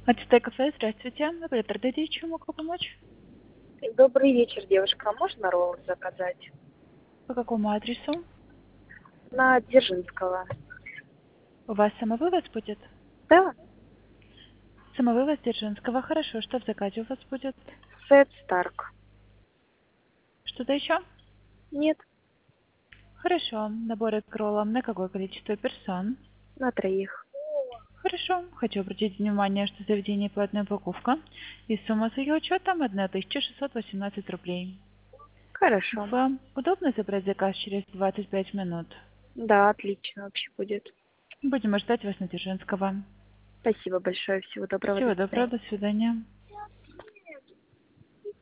Ацетек кафе, здравствуйте. Оператор Дэдди, чем могу помочь? Добрый вечер, девушка. А можно роллы заказать? По какому адресу? На Дзержинского. У вас самовывоз будет? Да, Самовывоз Дзержинского. Хорошо. Что в заказе у вас будет? Сет Старк. Что-то еще? Нет, Хорошо. Наборы к роллам на какое количество персон? на троих. Хорошо. Хочу обратить внимание, что заведение платная упаковка. И сумма с ее учетом 1618 рублей. Хорошо. Вам удобно забрать заказ через 25 минут? Да, отлично вообще будет. Будем ждать вас на Дзержинского. Спасибо большое. Всего доброго. До Всего доброго. свидания. До свидания.